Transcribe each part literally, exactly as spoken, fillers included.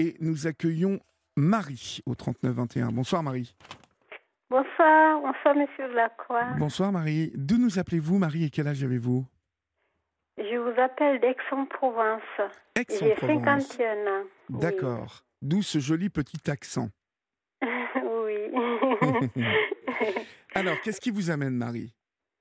et nous accueillons Marie au trente-neuf vingt et un. Bonsoir Marie. Bonsoir, bonsoir Monsieur Lacroix. Bonsoir Marie. D'où nous appelez-vous Marie et quel âge avez-vous? Je vous appelle d'Aix-en-Provence. J'ai cinquante et un ans. D'accord. Oui. D'où ce joli petit accent. Oui. Alors, qu'est-ce qui vous amène Marie?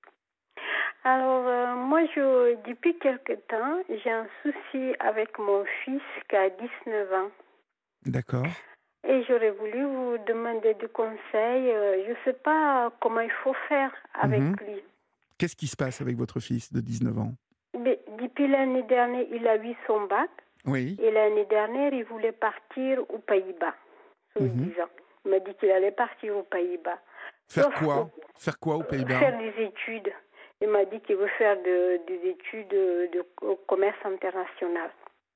Alors, euh, moi, je, depuis quelque temps, j'ai un souci avec mon fils qui a dix-neuf ans. D'accord. Et j'aurais voulu vous demander des conseils. Euh, je ne sais pas comment il faut faire avec mmh. lui. Qu'est-ce qui se passe avec votre fils de dix-neuf ans? Mais depuis l'année dernière, il a eu son bac. Oui. Et l'année dernière, il voulait partir aux Pays-Bas. Mmh. Il m'a dit qu'il allait partir aux Pays-Bas. Faire Sauf quoi que, Faire quoi aux Pays-Bas? Faire des études. Il m'a dit qu'il veut faire de, des études de, de commerce international.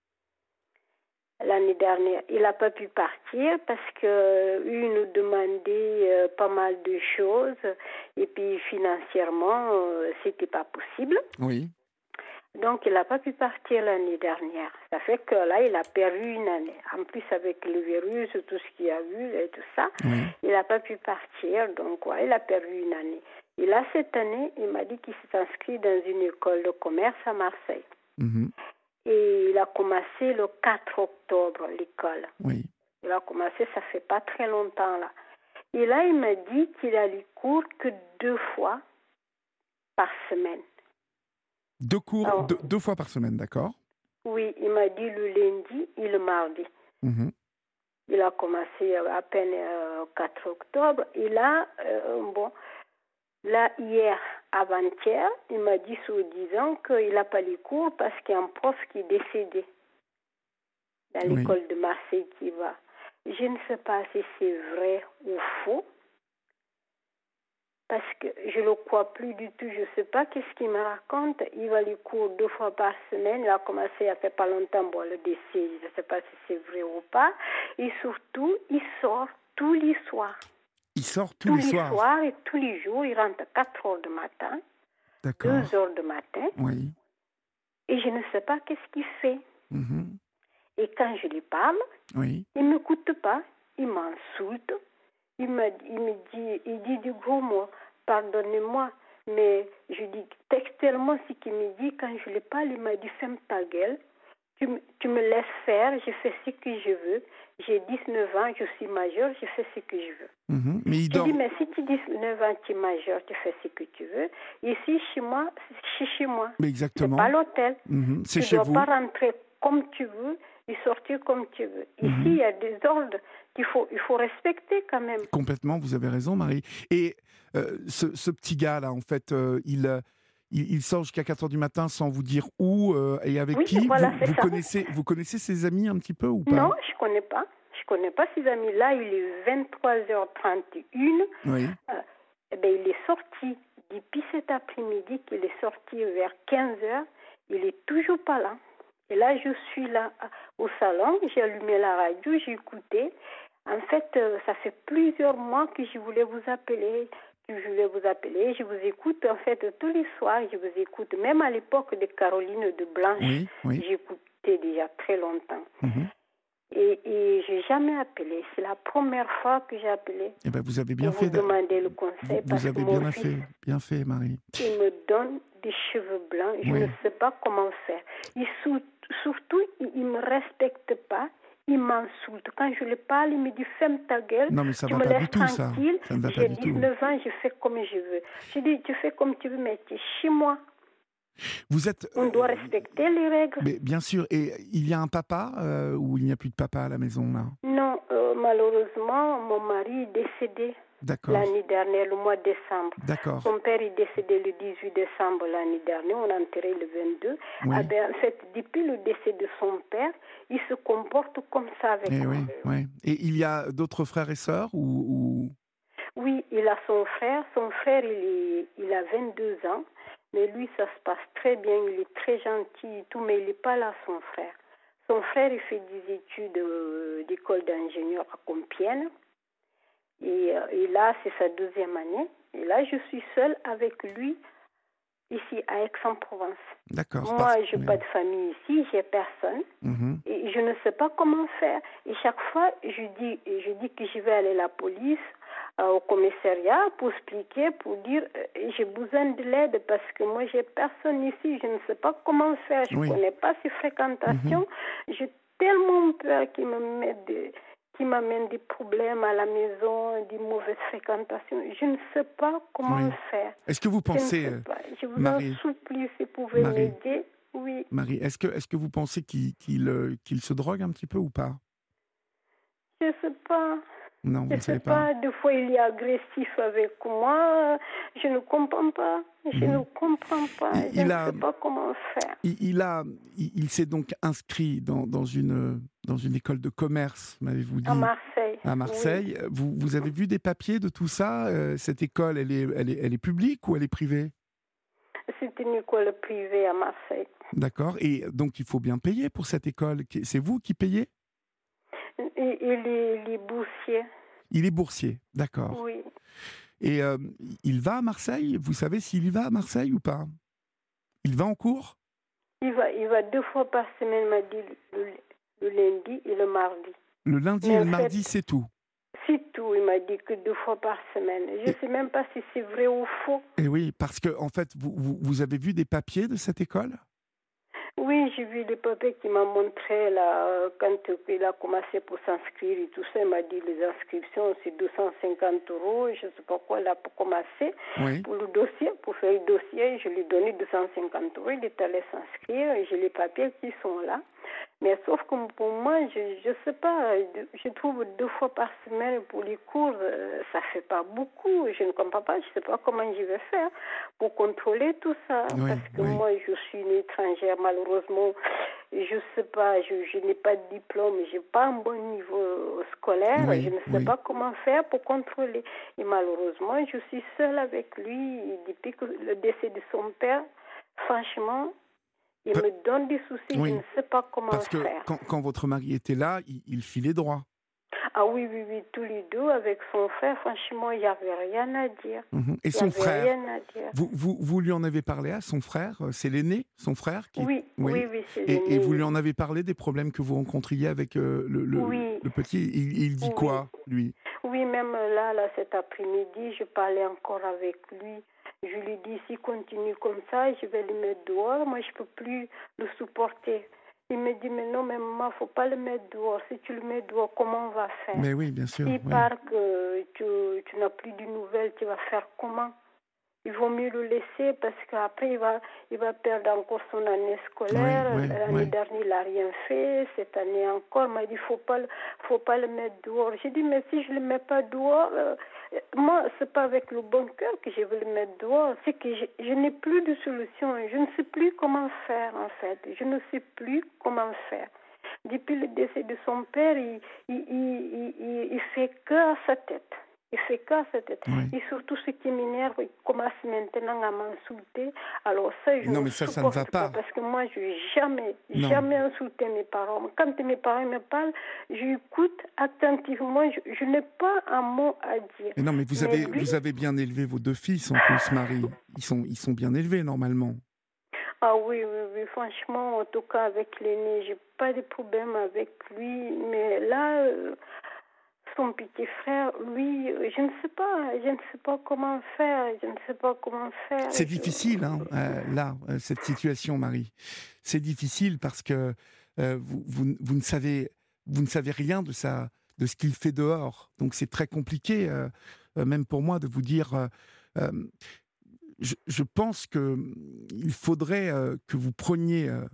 L'année dernière, il n'a pas pu partir parce que lui nous demandait euh, pas mal de choses et puis financièrement, euh, c'était pas possible. Oui. Donc, il n'a pas pu partir l'année dernière. Ça fait que là, il a perdu une année. En plus, avec le virus, tout ce qu'il y a eu et tout ça, Oui. il n'a pas pu partir. Donc, ouais, il a perdu une année. Et là, cette année, il m'a dit qu'il s'est inscrit dans une école de commerce à Marseille. Mmh. Et il a commencé le quatre octobre, l'école. Oui. Il a commencé, ça fait pas très longtemps, là. Et là, il m'a dit qu'il allait cours que deux fois par semaine. Deux cours, Alors, deux, deux fois par semaine, d'accord? Oui, il m'a dit le lundi et le mardi. Mmh. Il a commencé à peine le euh, quatre octobre. Et là, euh, bon, là, hier, avant-hier, il m'a dit soi-disant qu'il n'a pas les cours parce qu'il y a un prof qui est décédé dans Oui. l'école de Marseille qui va. Je ne sais pas si c'est vrai ou faux. Parce que je ne le crois plus du tout. Je ne sais pas qu'est-ce qu'il me raconte. Il va les cours deux fois par semaine. Il a commencé il n'y a pas longtemps. Bon, le décès, je ne sais pas si c'est vrai ou pas. Et surtout, il sort tous les soirs. Il sort tous, tous les soirs. Tous les soirs et tous les jours. Il rentre à quatre heures du matin. D'accord. deux heures du matin. Oui. Et je ne sais pas qu'est-ce qu'il fait. Mmh. Et quand je lui parle, Oui. il ne m'écoute pas. Il m'insulte. Il me, il me dit, il dit du gros mot, pardonnez-moi, mais je dis textuellement ce qu'il me dit, quand je lui parle, il m'a dit, ferme ta gueule, tu, tu me laisses faire, je fais ce que je veux, j'ai dix-neuf ans, je suis majeure, je fais ce que je veux. Mmh. Mais il je dort... dis, mais si tu dis dix-neuf ans, tu es majeure, tu fais ce que tu veux, ici, chez moi, c'est chez moi. Mais exactement. C'est pas l'hôtel. Mmh. C'est tu chez dois vous. pas rentrer comme tu veux et sortir comme tu veux. Ici, Mmh. il y a des ordres qu'il faut, il faut respecter quand même. Complètement, vous avez raison, Marie. Et euh, ce, ce petit gars-là, en fait, euh, il, euh, il, il sort jusqu'à quatre heures du matin sans vous dire où euh, et avec Oui, qui. voilà, vous, c'est vous ça. connaissez, vous connaissez ses amis un petit peu ou pas? Non, je ne connais pas. Je ne connais pas ses amis. Là, il est vingt-trois heures trente et une. Oui. Euh, eh ben, il est sorti depuis cet après-midi, qu'il est sorti vers quinze heures. Il n'est toujours pas là. Et là, je suis là au salon. J'ai allumé la radio, j'ai écouté. En fait, euh, ça fait plusieurs mois que je voulais vous appeler. Que je voulais vous appeler. Je vous écoute, en fait, tous les soirs. Je vous écoute. Même à l'époque de Caroline de Blanche, Oui, oui. j'écoutais déjà très longtemps. Mmh. Et, et je n'ai jamais appelé. C'est la première fois que j'ai appelé. Eh ben, vous avez bien pour fait. vous demander le conseil. Vous, parce vous avez que mon bien fils, fait, bien fait, Marie. il me donne des cheveux blancs. Je Oui. ne sais pas comment faire. Il, surtout, il ne me respecte pas. Il m'insulte. Quand je lui parle, il me dit « ferme ta gueule, Non, mais ça tu va me pas laisses du tout, ça. tranquille. Ça ne va pas J'ai du tout. dix-neuf ans, je fais comme je veux. » Je dis « tu fais comme tu veux, mais tu es chez moi. » Vous êtes. On doit euh, respecter les règles. Mais bien sûr. Et il y a un papa euh, ou il n'y a plus de papa à la maison là? Non, euh, malheureusement, mon mari est décédé. D'accord. L'année dernière, le mois de décembre. D'accord. Son père est décédé le dix-huit décembre l'année dernière, on l'a enterré le vingt-deux. Oui. Ah ben, en fait, depuis le décès de son père, il se comporte comme ça avec Et moi. oui, oui. Et il y a d'autres frères et sœurs ou, ou... Oui, il a son frère. Son frère, il, est, il a vingt-deux ans. Mais lui, ça se passe très bien. Il est très gentil et tout, mais il n'est pas là, son frère. Son frère, il fait des études euh, d'école d'ingénieur à Compiègne. Et, euh, et là, c'est sa deuxième année. Et là, je suis seule avec lui. ici à Aix-en-Provence. D'accord. Moi, Parce... je n'ai pas de famille ici, j'ai personne. Mmh. Et je ne sais pas comment faire. Et chaque fois, je dis, je dis que je vais aller à la police, euh, au commissariat, pour expliquer, pour dire euh, j'ai besoin de l'aide parce que moi, j'ai personne ici. Je ne sais pas comment faire. Je ne Oui. connais pas ces fréquentations. Mmh. J'ai tellement peur qu'ils me mettent des... qui m'amène des problèmes à la maison, des mauvaises fréquentations. Je ne sais pas comment Oui. faire. Est-ce que vous pensez, je, ne sais pas. Je vous Marie, en supplie, si vous pouvez Marie, m'aider. Oui. Marie, est-ce que, est-ce que vous pensez qu'il, qu'il, euh, qu'il se drogue un petit peu ou pas? Je ne sais pas. Non, vous Je ne ne sais savez pas. pas. Des fois, il est agressif avec moi. Je ne comprends pas. Je Mmh. ne comprends pas. Il, je il ne a, sais pas comment faire. il, il a, il, il s'est donc inscrit dans, dans une, dans une école de commerce, m'avez-vous dit? À Marseille. À Marseille. Oui. Vous, vous avez vu des papiers de tout ça? euh, Cette école, elle est, elle est, elle est publique ou elle est privée? C'est une école privée à Marseille. D'accord. Et donc, il faut bien payer pour cette école. C'est vous qui payez? Et, et les, les boursiers. Il est boursier, d'accord. Oui. Et euh, il va à Marseille? Vous savez s'il y va à Marseille ou pas? Il va en cours? Il va, il va deux fois par semaine, m'a dit le, le lundi et le mardi. Le lundi Mais et le en mardi, fait, c'est tout? c'est tout, il m'a dit que deux fois par semaine. Je ne sais même pas si c'est vrai ou faux. Et oui, parce que en fait, vous, vous, vous avez vu des papiers de cette école? Oui, j'ai vu les papiers qui m'ont montré là, euh, quand il a commencé pour s'inscrire et tout ça. Il m'a dit les inscriptions, c'est deux cent cinquante euros. Je ne sais pas quoi, là, pour commencer. Oui. Pour le dossier, pour faire le dossier, je lui ai donné deux cent cinquante euros. Il est allé s'inscrire et j'ai les papiers qui sont là. Mais sauf que pour moi, je ne sais pas, je trouve deux fois par semaine pour les cours, euh, ça fait pas beaucoup. Je ne comprends pas, je ne sais pas comment je vais faire pour contrôler tout ça. Oui, parce que oui. moi, je suis une étrangère, malheureusement, je ne sais pas, je, je n'ai pas de diplôme, je n'ai pas un bon niveau scolaire, Oui, je ne sais oui. pas comment faire pour contrôler. Et malheureusement, je suis seule avec lui depuis que le décès de son père. Franchement, il Pa- me donne des soucis, Oui. je ne sais pas comment Parce que faire. quand, quand votre mari était là, il, il filait droit. Ah oui, oui, oui, tous les deux avec son frère, franchement, il n'y avait rien à dire. Mhm. Et Il n'y son avait frère, rien à dire. vous, vous, vous lui en avez parlé à son frère? euh, C'est l'aîné, son frère qui... Oui, oui, oui, c'est Et, et l'aîné, vous lui oui. en avez parlé des problèmes que vous rencontriez avec euh, le, le, Oui. le petit? Il, il dit Oui. quoi, lui? Oui, même là, là, cet après-midi, je parlais encore avec lui. Je lui dis, s'il continue comme ça, je vais le mettre dehors. Moi, je ne peux plus le supporter. Il me dit, mais non, mais maman, il ne faut pas le mettre dehors. Si tu le mets dehors, comment on va faire? Mais oui, bien sûr. S'il oui. part que tu, tu n'as plus de nouvelles, tu vas faire comment? Il vaut mieux le laisser parce qu'après, il va, il va perdre encore son année scolaire. Oui, oui, L'année oui. dernière, il n'a rien fait. Cette année encore, il m'a dit, il ne faut pas, le- faut pas le mettre dehors. J'ai dit, mais si je ne le mets pas dehors, euh, moi, ce n'est pas avec le bon cœur que je veux le mettre dehors. C'est que je, je n'ai plus de solution. Je ne sais plus comment faire, en fait. Je ne sais plus comment faire. Depuis le décès de son père, il, il, il, il, il fait que à sa tête. Il fait qu'à sa tête. Oui. Et surtout, ce qui m'énerve, il commence maintenant à m'insulter. Alors ça, je Non, ne mais ça, ça ne supporte va pas. parce que moi, je n'ai jamais, Non. jamais insulté mes parents. Quand mes parents me parlent, j'écoute attentivement. Je, je n'ai pas un mot à dire. Mais non, mais vous Mais avez, lui- vous avez bien élevé vos deux fils en plus, Marie. Ils sont, ils sont bien élevés normalement. Ah oui, oui, oui, franchement, en tout cas, avec l'aîné, j'ai pas de problème avec lui. Mais là, euh, son petit frère, lui, euh, je ne sais pas, je ne sais pas comment faire, je ne sais pas comment faire. C'est Je- difficile, hein, euh, là, euh, cette situation, Marie. C'est difficile parce que euh, vous, vous, vous ne savez, vous ne savez rien de ça, de ce qu'il fait dehors. Donc c'est très compliqué, euh, euh, même pour moi, de vous dire. euh, euh, je, je pense que hum, il faudrait euh, que vous preniez euh,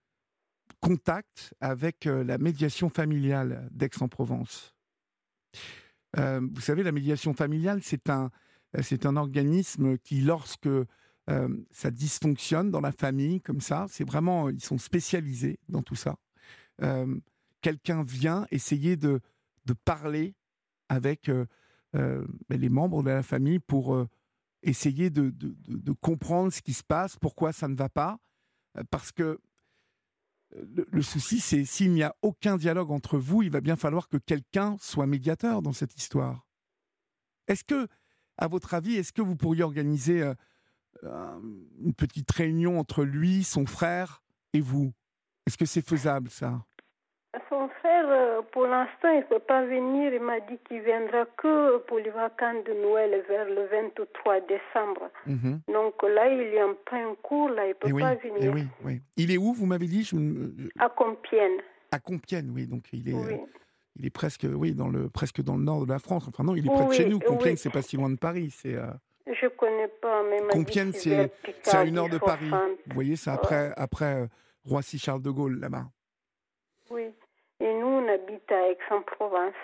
contact avec euh, la médiation familiale d'Aix-en-Provence. Euh, vous savez, la médiation familiale, c'est un, euh, c'est un organisme qui, lorsque euh, ça dysfonctionne dans la famille, comme ça, c'est vraiment, ils sont spécialisés dans tout ça. Euh, quelqu'un vient essayer de, de parler avec euh, euh, ben, les membres de la famille pour euh, essayer de, de, de, de comprendre ce qui se passe, pourquoi ça ne va pas. Euh, Parce que le, le souci, c'est s'il n'y a aucun dialogue entre vous, il va bien falloir que quelqu'un soit médiateur dans cette histoire. Est-ce que, à votre avis, est-ce que vous pourriez organiser euh, euh, une petite réunion entre lui, son frère et vous. Est-ce que c'est faisable, ça? Son frère, euh, pour l'instant, il ne peut pas venir. Il m'a dit qu'il viendra que pour les vacances de Noël vers le vingt-trois décembre. Mmh. Donc là, il est en plein cours, là, il ne peut Et oui, pas et venir. oui, oui. Il est où, vous m'avez dit? Je, je- À Compiègne. À Compiègne, oui. Donc il est, Oui. euh, il est presque, oui, dans le, presque dans le nord de la France. Enfin non, il est près de Oui, chez nous. Compiègne, oui. c'est pas si loin de Paris. C'est euh, Je ne connais pas, mais il m'a dit Compiègne, que c'est vers c'est c'est à une Picardie, heure de Paris. soixante. Vous voyez, c'est Ouais. après, après euh, Roissy-Charles de Gaulle, là-bas. Oui. Et nous, on habite à Aix-en-Provence.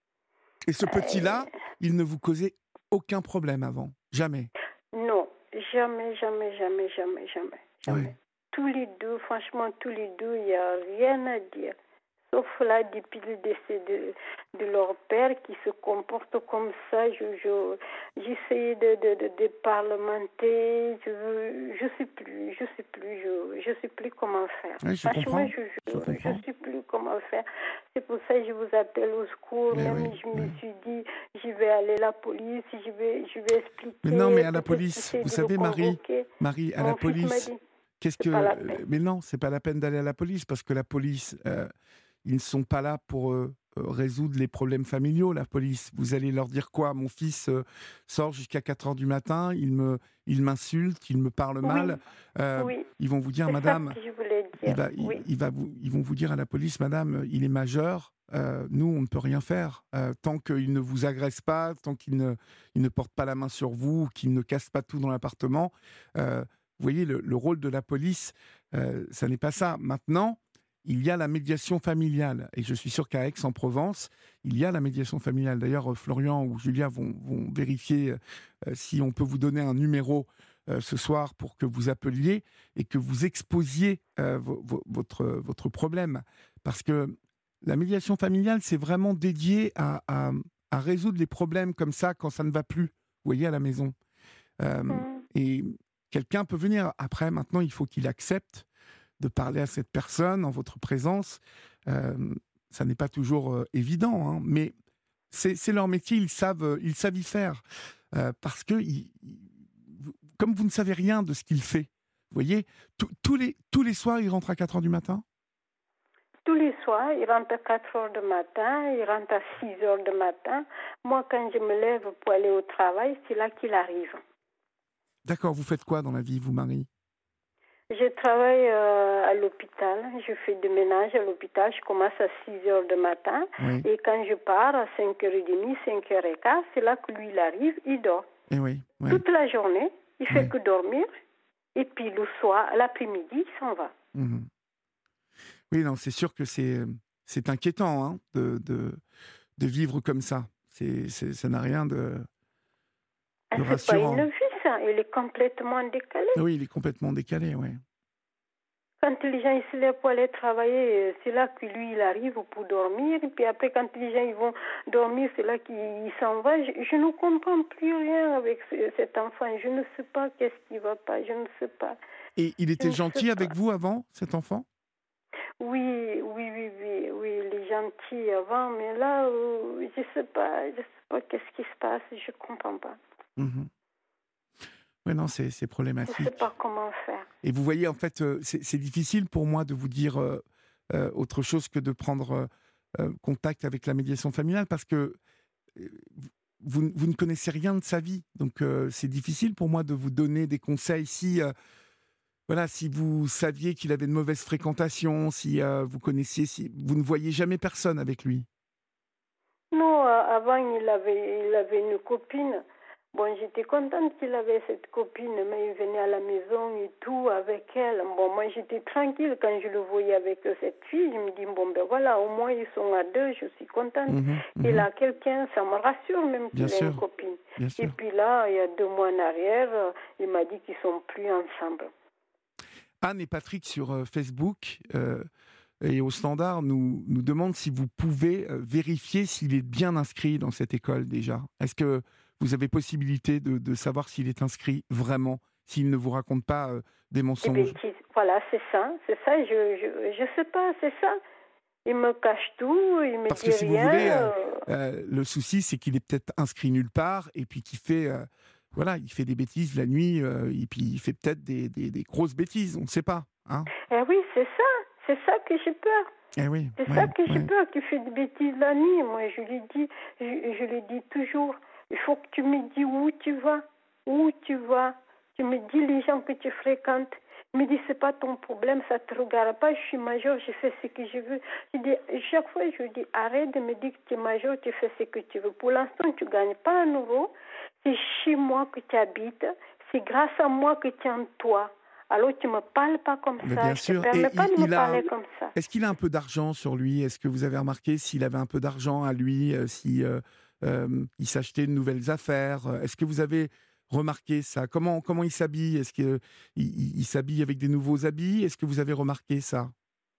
Et ce petit-là, Euh, il ne vous causait aucun problème avant? Jamais? Non, jamais, jamais, jamais, jamais, jamais, jamais. Ouais. Tous les deux, franchement, tous les deux, il n'y a rien à dire. Sauf là, depuis le décès de, de leur père qui se comporte comme ça, je, je, j'essaie de, de, de, de parlementer, je ne sais plus, je sais plus, je je sais plus comment faire. Oui, je Franchement, comprends. je Je ne comprends. sais plus comment faire. C'est pour ça que je vous appelle au secours. Mais Même oui, je me oui. suis dit, je vais aller à la police, je vais, je vais expliquer. Mais non, mais à la peut-être police, essayer vous de le savez, Marie, convoquer. Marie, à Mon la fils m'a police, dit, qu'est-ce que... c'est pas la peine. Mais non, c'est pas la peine d'aller à la police, parce que la police, euh, ils ne sont pas là pour euh, euh, résoudre les problèmes familiaux, la police. Vous allez leur dire quoi? Mon fils euh, sort jusqu'à quatre heures du matin, il me, il m'insulte, il me parle Oui, mal. Euh, oui, Ils vont vous dire, c'est ça madame, que je voulais il dire. va, il, Oui, il va vous, ils vont vous dire à la police, madame, il est majeur, euh, nous, on ne peut rien faire. Euh, tant qu'il ne vous agresse pas, tant qu'il ne, il ne porte pas la main sur vous, qu'il ne casse pas tout dans l'appartement. Euh, vous voyez, le, le rôle de la police, euh, ça n'est pas ça. Maintenant, il y a la médiation familiale. Et je suis sûr qu'à Aix-en-Provence, il y a la médiation familiale. D'ailleurs, euh, Florian ou Julia vont, vont vérifier euh, si on peut vous donner un numéro euh, ce soir pour que vous appeliez et que vous exposiez euh, vo- vo- votre, votre problème. Parce que la médiation familiale, c'est vraiment dédié à, à- à résoudre les problèmes comme ça quand ça ne va plus, vous voyez, à la maison. Euh, mm, et quelqu'un peut venir. Après, maintenant, il faut qu'il accepte de parler à cette personne en votre présence. Euh, ça n'est pas toujours euh, évident, hein, mais c'est c'est leur métier, ils savent, euh, ils savent y faire. Euh, parce que, ils- ils- vous- comme vous ne savez rien de ce qu'il fait, vous voyez, tous tous les, tous les soirs, il rentre à quatre heures du matin. tous les soirs, il rentre à quatre heures du matin, il rentre à six heures du matin. Moi, quand je me lève pour aller au travail, c'est là qu'il arrive. D'accord, vous faites quoi dans la vie, vous, Marie? Je travaille euh, à l'hôpital, je fais du ménage à l'hôpital, je commence à six heures du matin Oui, et quand je pars à cinq heures trente, cinq heures quinze, c'est là que lui il arrive, il dort. et oui, oui, Toute la journée, il fait oui. que dormir et puis le soir, l'après-midi, il s'en va. Mhm. Oui, non, c'est sûr que c'est c'est inquiétant hein, de, de, de vivre comme ça. C'est, c'est, ça n'a rien de, Ah, de c'est pas rassurant. une vie ça, il est complètement décalé. Oui, il est complètement décalé, oui. Quand les gens ils se lèvent pour aller travailler, c'est là que lui il arrive pour dormir. Et puis après, quand les gens ils vont dormir, c'est là qu'il il s'en va. Je, je ne comprends plus rien avec ce- cet enfant. Je ne sais pas qu'est-ce qui va pas. Je ne sais pas. Et il Je était ne sais gentil avec pas. vous avant, cet enfant? Oui, oui, oui, oui, oui, il est gentil avant, mais là, euh, je sais pas, je sais pas qu'est-ce qui se passe. Je comprends pas. Mhm. Oui, non, c'est, c'est Je sais problématique. pas comment faire. Et vous voyez, en fait, euh, c'est, c'est difficile pour moi de vous dire euh, euh, autre chose que de prendre euh, euh, contact avec la médiation familiale parce que euh, vous, vous ne connaissez rien de sa vie. Donc, euh, c'est difficile pour moi de vous donner des conseils si, euh, voilà, si vous saviez qu'il avait de mauvaises fréquentations, si euh, vous connaissiez, si vous ne voyez jamais personne avec lui. Non, euh, avant, il avait, il avait une copine. Bon, j'étais contente qu'il avait cette copine, mais il venait à la maison et tout avec elle. Bon, moi, j'étais tranquille quand je le voyais avec cette fille. Je me dis, bon, ben voilà, au moins, ils sont à deux, je suis contente. Mhm, mhm. Il a quelqu'un, ça me rassure même qu'il Bien a sûr, une copine. bien Et sûr. puis là, il y a deux mois en arrière, euh, il m'a dit qu'ils sont plus ensemble. Anne et Patrick sur euh, Facebook euh, et au Standard nous, nous demandent si vous pouvez euh, vérifier s'il est bien inscrit dans cette école déjà. Est-ce que vous avez possibilité de, de savoir s'il est inscrit vraiment, s'il ne vous raconte pas euh, des Eh bien, mensonges? qui- voilà, c'est ça, c'est ça, je, je, je sais pas, c'est ça. Il me cache tout, il me Parce dit que si vous rien. voulez, euh, euh, euh, le souci c'est qu'il est peut-être inscrit nulle part et puis qu'il fait, euh, voilà, il fait des bêtises la nuit, euh, et puis il fait peut-être des, des, des grosses bêtises, on ne sait pas. Hein. Eh oui, c'est ça. C'est ça que j'ai peur. Eh oui, C'est ouais, ça que j'ai ouais. peur, qu'il fait des bêtises la nuit. Moi, je lui dis, je, je lui dis toujours, il faut que tu me dis où tu vas, où tu vas. Tu me dis les gens que tu fréquentes. Il me dit, c'est pas ton problème, ça te regarde pas, je suis major, je fais ce que je veux. Je dis, chaque fois, je lui dis, arrête de me dire que tu es major, tu fais ce que tu veux. Pour l'instant, tu gagnes pas un euro. C'est chez moi que tu habites. C'est grâce à moi que tu es en toi. Alors, tu me parles pas comme Mais ça. bien Je sûr. te permets Et pas il, de me il a, parler comme ça. est-ce qu'il a un peu d'argent sur lui? Est-ce que vous avez remarqué s'il avait un peu d'argent à lui, euh, si euh, euh, il s'achetait de nouvelles affaires? Est-ce que vous avez remarqué ça? Comment comment il s'habille? Est-ce qu'il il, il s'habille avec des nouveaux habits? Est-ce que vous avez remarqué ça?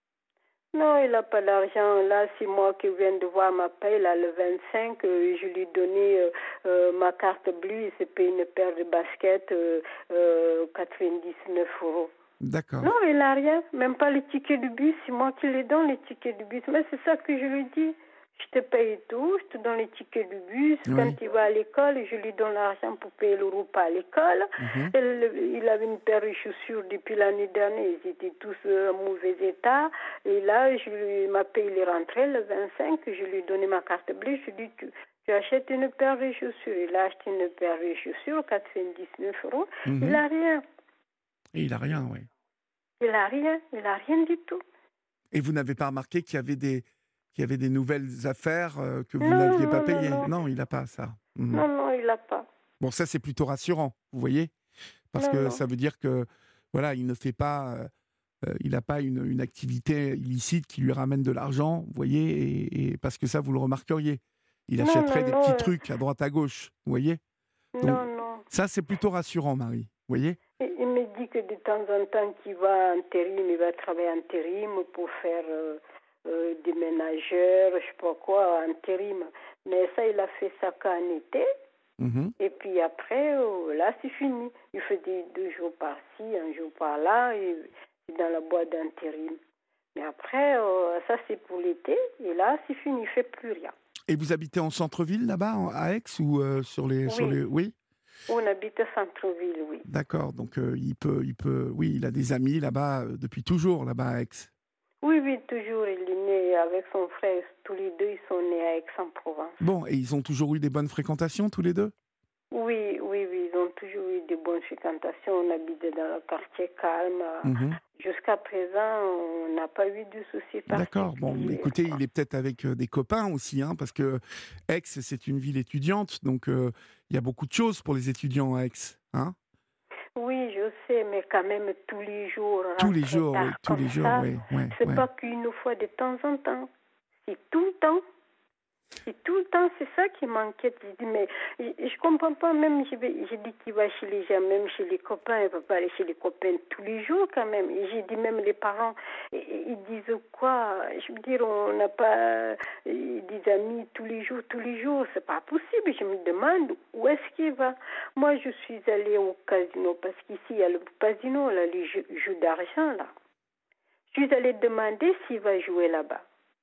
Non, il n'a pas d'argent. Là, c'est moi qui viens de voir ma paye, là, le vingt-cinq. Euh, je lui ai donné euh, euh, ma carte bleue. Il s'est payé une paire de baskets, euh, euh, quatre-vingt-dix-neuf euros. D'accord. Non, il n'a rien. Même pas les tickets de bus. C'est moi qui les donne, les tickets de bus. Mais c'est ça que je lui dis. Je te paye tout, je te donne les tickets de bus. Oui. Quand il va à l'école, je lui donne l'argent pour payer le repas à l'école. Mhm. Elle- il avait une paire de chaussures depuis l'année dernière. Ils étaient tous euh, en mauvais état. Et là, je lui, ma paye il est rentré le vingt-cinq. Je lui ai donné ma carte bleue. Je lui ai dit, tu, tu achètes une paire de chaussures. Il a acheté une paire de chaussures, quatre-vingt-dix-neuf euros. Mhm. Il n'a rien. Et il a rien, oui. Il n'a rien. Il n'a rien du tout. Et vous n'avez pas remarqué qu'il y avait des qu'il y avait des nouvelles affaires euh, que vous Non, n'aviez pas non, payées? non, non. Non, il n'a pas ça. Mhm. Non, non, il n'a pas. Bon, ça c'est plutôt rassurant, vous voyez, parce Non, que non. ça veut dire que voilà, il ne fait pas, euh, euh, il n'a pas une, une activité illicite qui lui ramène de l'argent, vous voyez, et, et parce que ça vous le remarqueriez. Il Non, achèterait non, des non, petits euh. trucs à droite à gauche, vous voyez. Donc Non, non. ça c'est plutôt rassurant, Marie, vous voyez. Et il me dit que de temps en temps, qu'il va en intérim, il va travailler en intérim pour faire euh, euh, des ménageurs, je sais pas quoi, en intérim. Mais ça, il a fait ça qu'en été. Mhm. Et puis après, euh, là, c'est fini. Il fait des, deux jours par-ci, un jour par-là, et, et dans la boîte d'intérim. Mais après, euh, ça, c'est pour l'été. Et là, c'est fini, il fait plus rien. Et vous habitez en centre-ville là-bas, en- à Aix, ou euh, sur les, sur Oui. les, oui. On habite à centre-ville, oui. D'accord, donc euh, il peut, il peut, oui, il a des amis là-bas euh, depuis toujours là-bas à Aix. Oui, oui, toujours. Il est né avec son frère. Tous les deux, ils sont nés à Aix-en-Provence. Bon, et ils ont toujours eu des bonnes fréquentations tous les deux? Oui, oui, oui, ils ont toujours eu de bonnes fréquentations. On habite dans le quartier calme. Mhm. Jusqu'à présent, on n'a pas eu de soucis particuliers. D'accord. Bon, écoutez, il est peut-être avec euh, des copains aussi, hein, parce que Aix, c'est une ville étudiante, donc euh, il y a beaucoup de choses pour les étudiants à Aix. Hein. Oui, je sais, mais quand même tous les jours. Tous les rentrer jours, oui, tard tous les comme jours, ça, oui. Ouais, c'est ouais. pas qu'une fois de temps en temps. C'est tout le temps. C'est tout le temps, c'est ça qui m'inquiète. Je dis, mais je, je comprends pas, même, je, vais, je dis qu'il va chez les gens, même chez les copains, il ne va pas aller chez les copains tous les jours quand même. Et j'ai dit, même les parents, ils disent quoi? Je veux dire, on n'a pas des amis tous les jours, tous les jours, c'est pas possible. Je me demande où est-ce qu'il va. Moi, je suis allée au casino, parce qu'ici, il y a le casino, là, les jeux, jeux d'argent, là. Je suis allée demander s'il va jouer là-bas.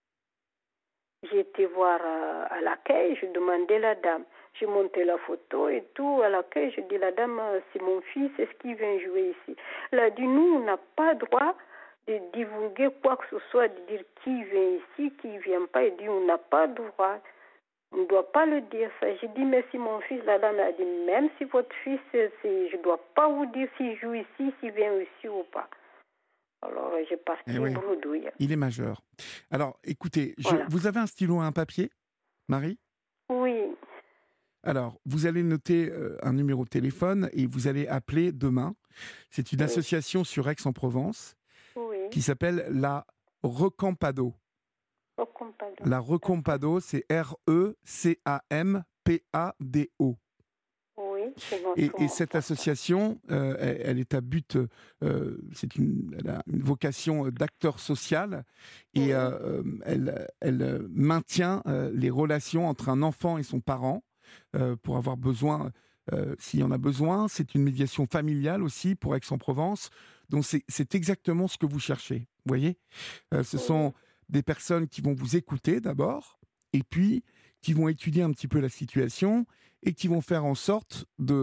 J'ai été voir à, à l'accueil, je demandais la dame. J'ai monté la photo et tout à l'accueil. Je dis, la dame, c'est mon fils, est-ce qu'il vient jouer ici? Elle a dit, nous, on n'a pas droit de divulguer quoi que ce soit, de dire qui vient ici, qui ne vient pas. Elle dit, on n'a pas droit. On ne doit pas le dire ça. J'ai dit, mais si mon fils, la dame a dit, même si votre fils, c'est, je ne dois pas vous dire s'il joue ici, s'il vient ici ou pas. Alors, j'ai parti Eh oui. bredouille. Il est majeur. Alors, écoutez, je, Voilà. vous avez un stylo et un papier, Marie? Oui. Alors, vous allez noter euh, un numéro de téléphone et vous allez appeler demain. C'est une Oui. association sur Aix-en-Provence Oui. qui s'appelle la Recampado. Recampado. La Recampado, c'est R E C A M P A D O. Oui, c'est mon Et, tour. et cette association, euh, elle, elle est à but, euh, c'est une, elle a une vocation d'acteur social et Oui. euh, elle, elle maintient euh, les relations entre un enfant et son parent euh, pour avoir besoin, euh, s'il y en a besoin. C'est une médiation familiale aussi pour Aix-en-Provence. Donc c'est, c'est exactement ce que vous cherchez. Vous voyez, euh, ce Oui. sont des personnes qui vont vous écouter d'abord et puis qui vont étudier un petit peu la situation et qui vont faire en sorte de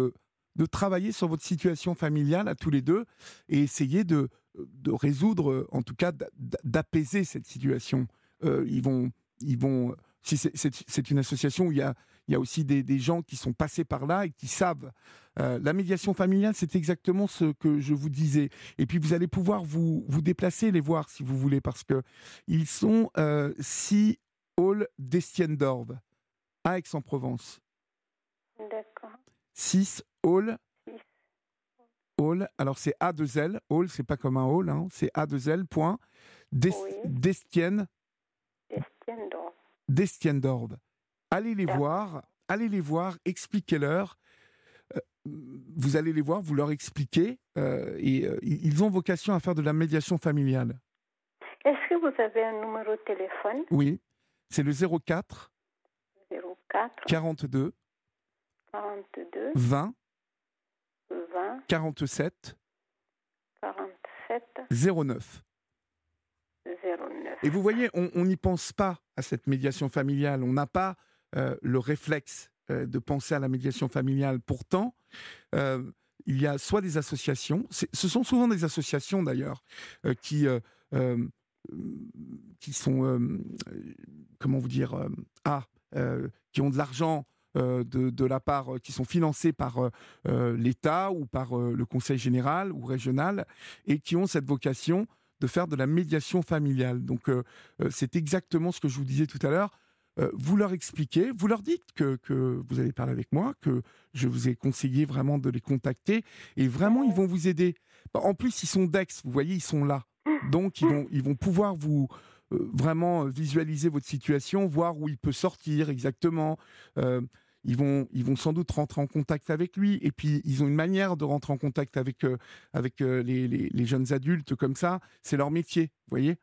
de travailler sur votre situation familiale à tous les deux et essayer de, de résoudre, en tout cas d'apaiser cette situation. Euh, ils vont, ils vont, si c'est, c'est, c'est une association où il y a, il y a aussi des, des gens qui sont passés par là et qui savent. Euh, la médiation familiale, c'est exactement ce que je vous disais. Et puis vous allez pouvoir vous, vous déplacer, les voir si vous voulez, parce que ils sont euh, six Hall d'Estiendorf à Aix-en-Provence. D'accord. six Hall. Six. Hall. Alors c'est A deux L. Hall, c'est pas comme un hall, hein, c'est A deux L. Point. D'Est, Oui. D'Estienne. Estiendorf. D'Estiendorf. Allez les D'accord. voir. Allez les voir. Expliquez-leur. Euh, vous allez les voir. Vous leur expliquez. Euh, et euh, ils ont vocation à faire de la médiation familiale. Est-ce que vous avez un numéro de téléphone? Oui. C'est le zéro quatre. zéro quatre. quarante-deux. quarante-deux. vingt. vingt. quarante-sept. quarante-sept. zéro neuf. zéro neuf. Et vous voyez, on n'y pense pas à cette médiation familiale. On n'a pas euh, le réflexe euh, de penser à la médiation familiale. Pourtant, euh, il y a soit des associations, ce sont souvent des associations d'ailleurs, euh, qui, euh, euh, qui sont, euh, comment vous dire, euh, ah, euh, qui ont de l'argent euh, de, de la part, euh, qui sont financés par euh, l'État ou par euh, le Conseil général ou régional, et qui ont cette vocation de faire de la médiation familiale. Donc, euh, euh, c'est exactement ce que je vous disais tout à l'heure. Euh, vous leur expliquez, vous leur dites que, que vous avez parlé avec moi, que je vous ai conseillé vraiment de les contacter, et vraiment, ils vont vous aider. En plus, ils sont d'Aix, vous voyez, ils sont là. Donc, ils vont, ils vont pouvoir vous euh, vraiment visualiser votre situation, voir où il peut sortir exactement. Euh, Ils vont, ils vont sans doute rentrer en contact avec lui. Et puis, ils ont une manière de rentrer en contact avec, euh, avec euh, les, les, les jeunes adultes comme ça. C'est leur métier, vous voyez.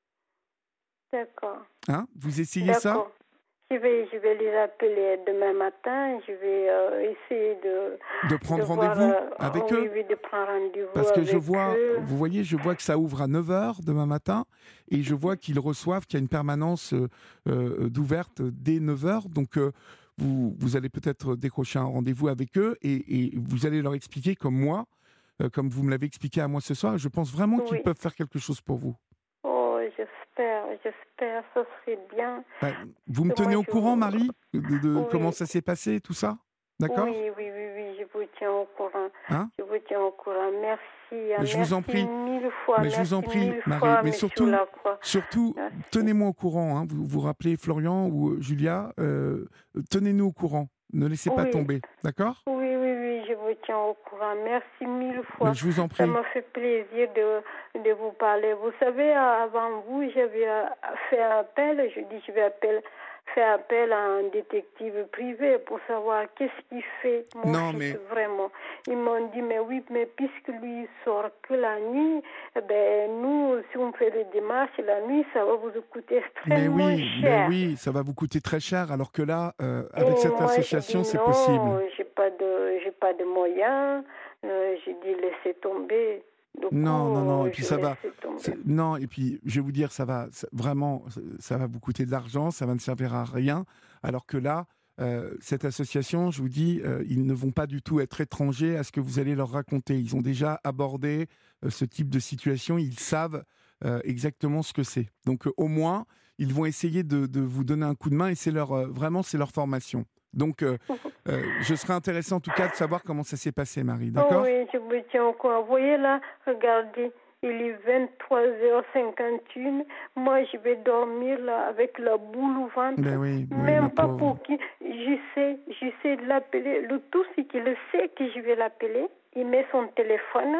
D'accord. Hein, vous essayez D'accord. ça? Je vais, je vais les appeler demain matin. Je vais euh, essayer de... De prendre de rendez-vous voir, euh, avec oui, eux? Oui, de prendre rendez-vous Parce que avec je vois, eux. vous voyez, je vois que ça ouvre à neuf heures demain matin. Et je vois qu'ils reçoivent, qu'il y a une permanence euh, euh, d'ouverte dès neuf heures. Donc... Euh, Vous, vous allez peut-être décrocher un rendez-vous avec eux et, et vous allez leur expliquer comme moi, euh, comme vous me l'avez expliqué à moi ce soir. Et je pense vraiment qu'ils Oui. peuvent faire quelque chose pour vous. Oh, j'espère, j'espère, ça serait bien. Ben, vous me Et tenez moi, au je courant, vous- Marie, de, de Oui. comment ça s'est passé, tout ça? D'accord? Oui, oui, oui, oui, je vous tiens au courant. Hein? Je vous tiens au courant. Merci. hein, Mais je vous en merci prie. mille fois. Mais je vous en merci prie, mille Marie. fois, Mais monsieur surtout, Lacroix. surtout, Merci. tenez-moi au courant. Hein. Vous vous rappelez Florian ou euh, Julia, euh, tenez-nous au courant. Ne laissez pas Oui. tomber. D'accord? Oui, oui, oui, je vous tiens au courant. Merci mille fois. Mais je vous en Ça prie. m'a fait plaisir de, de vous parler. Vous savez, avant vous, j'avais euh, fait appel, je dis je vais appel, faire appel à un détective privé pour savoir qu'est-ce qu'il fait, mon Non, fils, mais- vraiment. Ils m'ont dit, mais oui, mais puisque lui il sort que la nuit, eh ben, nous, si on fait les démarches la nuit, ça va vous coûter Mais extrêmement oui, cher. mais oui, ça va vous coûter très cher, alors que là, euh, avec Et cette moi, association, j'ai dit c'est non, possible. j'ai pas de, j'ai pas de moyens. Euh, j'ai dit laissez tomber. Du Non, coup, non, non, euh, et puis je ça va. laissais tomber. c'est- Non, et puis je vais vous dire, ça va ça- vraiment, ça- ça va vous coûter de l'argent, ça va ne servir à rien, alors que là, euh, cette association, je vous dis, euh, ils ne vont pas du tout être étrangers à ce que vous allez leur raconter. Ils ont déjà abordé euh, ce type de situation, ils savent euh, exactement ce que c'est. Donc euh, au moins, ils vont essayer de, de vous donner un coup de main et c'est leur, euh, vraiment, c'est leur formation. Donc, euh, euh, je serais intéressé en tout cas de savoir comment ça s'est passé, Marie, d'accord? Oh oui, je vous tiens au courant. Vous voyez là, regardez, il est vingt-trois heures cinquante et un. Moi, je vais dormir là avec la boule au ventre. Ben oui, oui, Même ma pas pauvre. pour qui. J'essaie, j'essaie de l'appeler. Le tout, c'est qu'il sait que je vais l'appeler. Il met son téléphone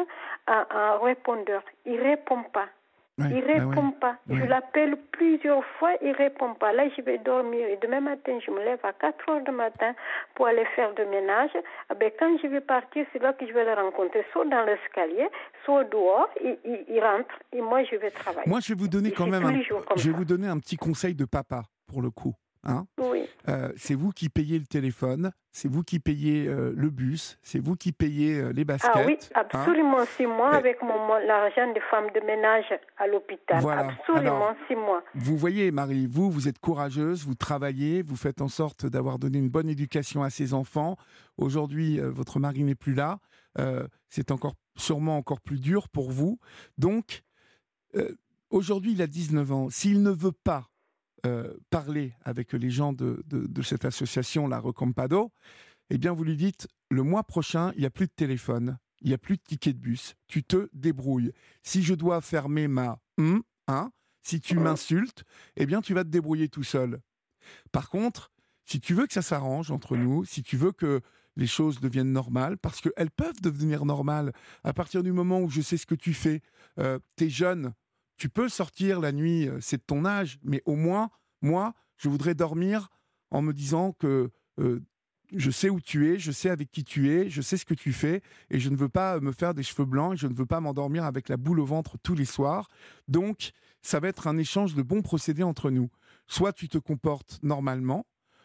à un répondeur. Il répond pas. Ouais, Il ben répond ouais, pas. Je ouais. l'appelle plusieurs fois, il répond pas. Là, je vais dormir. Et demain matin, je me lève à quatre heures du matin pour aller faire le ménage. Ah ben, quand je vais partir, c'est là que je vais le rencontrer, soit dans l'escalier, soit dehors. Il, il, il rentre et moi, je vais travailler. Moi, je vais vous donner Et quand c'est même tous un, les jours comme je vais ça. vous donner un petit conseil de papa pour le coup. Hein. Oui. euh, c'est vous qui payez le téléphone, c'est vous qui payez euh, le bus, c'est vous qui payez euh, les baskets. Ah oui, absolument, hein. c'est moi Et, avec mon, mon- l'argent de femme de ménage à l'hôpital. voilà. Absolument, Alors, c'est moi. vous voyez, Marie, vous, vous êtes courageuse, vous travaillez, vous faites en sorte d'avoir donné une bonne éducation à ses enfants. Aujourd'hui, euh, votre mari n'est plus là. Euh, c'est encore sûrement encore plus dur pour vous. Donc, euh, aujourd'hui, il a dix-neuf ans. S'il ne veut pas euh, parler avec les gens de, de, de cette association, la Recampado, eh bien, vous lui dites, le mois prochain, il n'y a plus de téléphone, il n'y a plus de ticket de bus. Tu te débrouilles. Si je dois fermer ma hum, hein, si tu m'insultes, eh bien, tu vas te débrouiller tout seul. Par contre, si tu veux que ça s'arrange entre nous, si tu veux que les choses deviennent normales, parce qu'elles peuvent devenir normales à partir du moment où je sais ce que tu fais. Euh, t'es jeune, tu peux sortir la nuit, euh, c'est de ton âge, mais au moins, moi, je voudrais dormir en me disant que euh, je sais où tu es, je sais avec qui tu es, je sais ce que tu fais, et je ne veux pas me faire des cheveux blancs, et je ne veux pas m'endormir avec la boule au ventre tous les soirs. Donc, ça va être un échange de bons procédés entre nous. Soit tu te comportes normalement,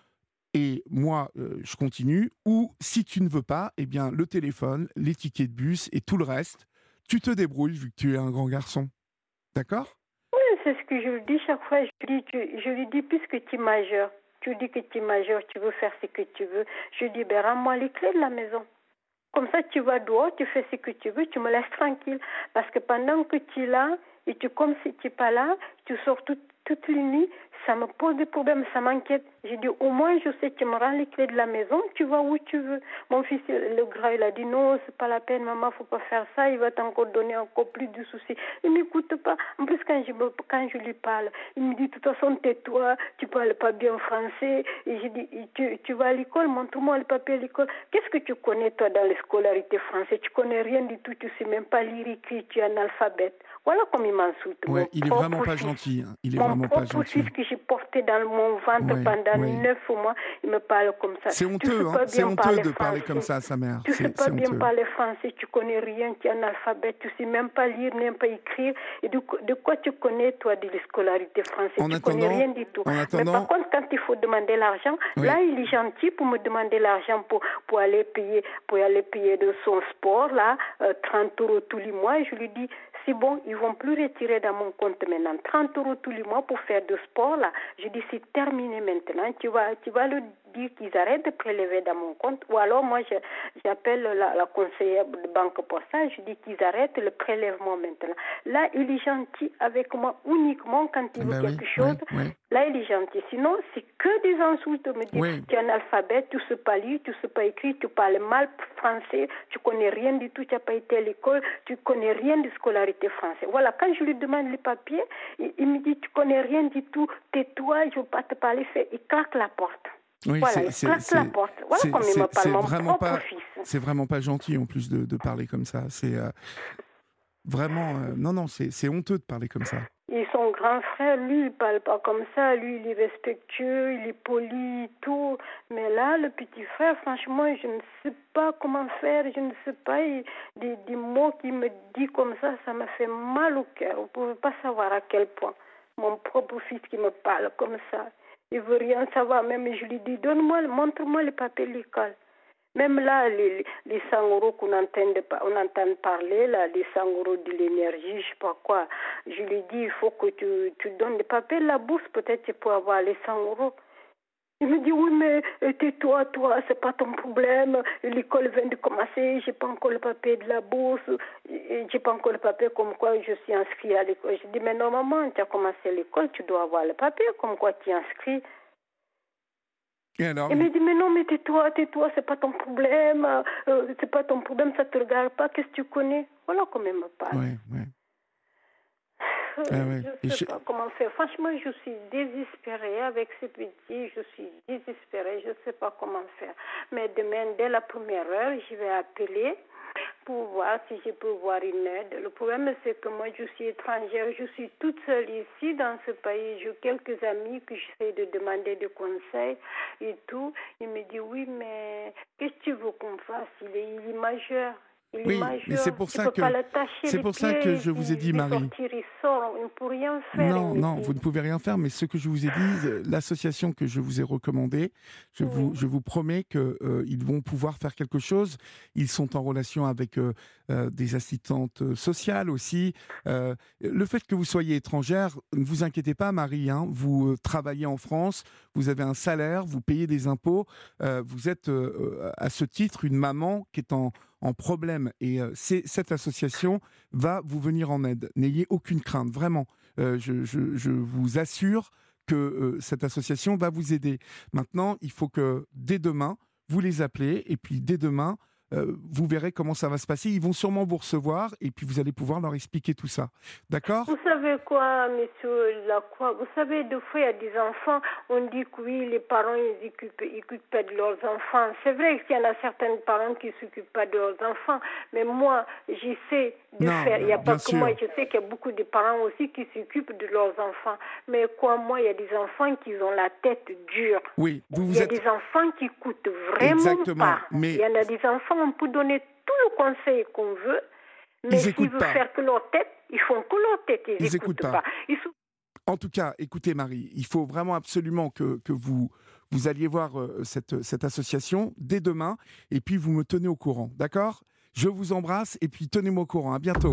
et moi, euh, je continue, ou si tu ne veux pas, eh bien, le téléphone, les tickets de bus et tout le reste, tu te débrouilles vu que tu es un grand garçon. D'accord ? Oui, c'est ce que je lui dis chaque fois. Je lui dis, tu- je lui dis puisque tu es majeur, tu dis que tu es majeur, tu veux faire ce que tu veux. Je lui dis, ben, rends-moi les clés de la maison. Comme ça, tu vas dehors, tu fais ce que tu veux, tu me laisses tranquille. Parce que pendant que tu es là, et tu, comme si tu n'es pas là, tu sors toute, toute les nuits, ça me pose des problèmes, ça m'inquiète. J'ai dit, au moins, je sais, tu me rends les clés de la maison, tu vas où tu veux. Mon fils, le grand, il a dit, non, c'est pas la peine, maman, faut pas faire ça, il va t'encore donner encore plus de soucis. Il m'écoute pas. En plus, quand je, me, quand je lui parle, il me dit, de toute façon, tais-toi, tu parles pas bien français. Et je dis, tu, tu vas à l'école, montre-moi le papier à l'école. Qu'est-ce que tu connais, toi, dans les scolarités françaises? Tu connais rien du tout, tu sais même pas lire, écrire, tu es analphabète. Voilà comme il m'insulte. Ouais, il est vraiment pas fils. gentil. Hein. Il est Mon vraiment pas propre gentil. fils que j'ai porté dans mon ventre Ouais, pendant ouais. neuf mois, il me parle comme ça. C'est Tu honteux, sais hein. pas C'est bien honteux parler de parler français. comme ça à sa mère. Tu sais C'est, pas c'est bien honteux. parler français, tu connais rien, tu es analphabète, tu sais même pas lire, même pas écrire. Et de, de quoi tu connais, toi, de la scolarité française? En Tu attendant, connais rien du tout. en Mais attendant, par contre, quand il faut demander l'argent, oui. là, il est gentil pour me demander l'argent pour, pour aller payer, pour aller payer de son sport, là, euh, trente euros tous les mois. Et je lui dis, c'est bon, ils vont plus retirer dans mon compte maintenant trente euros tous les mois pour faire du sport là. Je dis c'est terminé maintenant. Tu vas, tu vas leur dire qu'ils arrêtent de prélever dans mon compte. Ou alors moi je, j'appelle la, la conseillère de banque pour ça. Je dis qu'ils arrêtent le prélèvement maintenant. Là il est gentil avec moi uniquement quand il veut Ben quelque oui, chose. oui, oui. Là il est gentil. Sinon c'est que des insultes. Me dire Oui. tu es analphabète, tu sais pas lire, tu sais pas écrire, tu parles mal français, tu connais rien du tout, tu n'as pas été à l'école, tu connais rien de scolarité française. Voilà, quand je lui demande les papiers, il, il me dit tu connais rien du tout, tais-toi, je ne veux pas te parler, fait, il claque la porte. Oui, voilà, c'est, il c'est, claque c'est, la porte. Voilà c'est, comme il c'est, me parle, c'est mon vraiment propre pas, fils. c'est vraiment pas gentil en plus de, de parler comme ça. C'est euh, vraiment, euh, non, non, c'est, c'est honteux de parler comme ça. Et son grand frère, lui, il parle pas comme ça. Lui, il est respectueux, il est poli, tout. Mais là, le petit frère, franchement, je ne sais pas comment faire. Je ne sais pas. Il, des, des mots qu'il me dit comme ça, ça me fait mal au cœur. Vous pouvez pas savoir à quel point. Mon propre fils qui me parle comme ça. Il veut rien savoir. Même je lui dis, donne-moi, montre-moi le papier de l'école. Même là, les, les cent euros qu'on entend, de, on entend parler, là, les cent euros de l'énergie, je sais pas quoi, je lui dis, il faut que tu, tu donnes des papiers, la bourse, peut-être tu peux avoir les cent euros. Il me dit, oui, mais tais-toi, toi, c'est pas ton problème, l'école vient de commencer, j'ai pas encore le papier de la bourse, j'ai pas encore le papier comme quoi je suis inscrit à l'école. Je dis, mais normalement, tu as commencé l'école, tu dois avoir le papier comme quoi tu es inscrit. Et alors, il me dit, mais non, mais tais-toi, tais-toi, c'est pas ton problème, euh, c'est pas ton problème, ça te regarde pas, qu'est-ce que tu connais? Voilà comment il me parle. ouais, ouais. Euh, Ah ouais. je ne sais je... pas comment faire. Franchement, je suis désespérée avec ce petit, je suis désespérée, je ne sais pas comment faire. Mais demain, dès la première heure, je vais appeler pour voir si je peux voir une aide. Le problème, c'est que moi, je suis étrangère, je suis toute seule ici dans ce pays. J'ai quelques amis que j'essaie de demander des conseils et tout. Il me dit, oui, mais qu'est-ce que tu veux qu'on fasse? Il est, il est majeur. Il Oui, est majeur, mais c'est pour tu ça peux que pas l'attacher c'est les pour ça pieds, que je vous ai dit, il, Marie. sortir, il sort, on ne peut rien faire. Non, il me non, dit. vous ne pouvez rien faire, mais ce que je vous ai dit, euh, l'association que je vous ai recommandée, je, Oui. vous, je vous promets qu'ils euh, vont pouvoir faire quelque chose. Ils sont en relation avec euh, euh, des assistantes sociales aussi. Euh, le fait que vous soyez étrangère, ne vous inquiétez pas, Marie, hein, vous euh, travaillez en France, vous avez un salaire, vous payez des impôts, euh, vous êtes euh, à ce titre une maman qui est en, en problème. Et euh, c'est, cette association va vous venir en aide. N'ayez aucune crainte, vraiment. Euh, je, je, je vous assure que euh, cette association va vous aider. Maintenant, il faut que dès demain, vous les appelez et puis dès demain, euh, vous verrez comment ça va se passer. Ils vont sûrement vous recevoir et puis vous allez pouvoir leur expliquer tout ça. D'accord ? Vous savez quoi, monsieur Lacroix? Vous savez, des fois, il y a des enfants, on dit que oui, les parents, ils s'occupent, ils s'occupent pas de leurs enfants. C'est vrai qu'il y en a certains parents qui ne s'occupent pas de leurs enfants, mais moi, j'essaie de Non, faire. Il n'y a bien pas que sûr. moi, je sais qu'il y a beaucoup de parents aussi qui s'occupent de leurs enfants. Mais quoi, moi, il y a des enfants qui ont la tête dure. Oui, vous Il vous y a êtes... des enfants qui coûtent vraiment Exactement, pas. mais- Il y en a des enfants, on peut donner tout le conseil qu'on veut, mais Ils s'ils écoutent veulent pas. faire que leur tête, ils font que leur tête, ils Ils n'écoutent écoutent pas. pas. Ils sont... En tout cas, écoutez Marie, il faut vraiment absolument que, que vous, vous alliez voir euh, cette, cette association dès demain et puis vous me tenez au courant, d'accord ? Je vous embrasse et puis tenez-moi au courant. À bientôt.